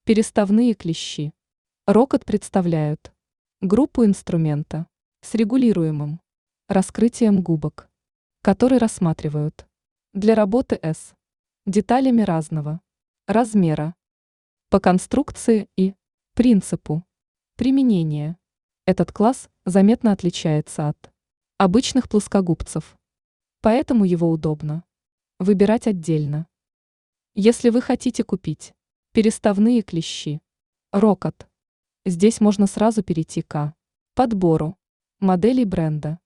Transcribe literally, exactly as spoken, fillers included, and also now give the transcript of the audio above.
Переставные клещи. Рокот представляют группу инструмента с регулируемым раскрытием губок, который рассматривают для работы с деталями разного размера по конструкции и принципу применения. Этот класс заметно отличается от обычных плоскогубцев, поэтому его удобно выбирать отдельно. Если вы хотите купить переставные клещи Рокот, здесь можно сразу перейти к подбору моделей бренда.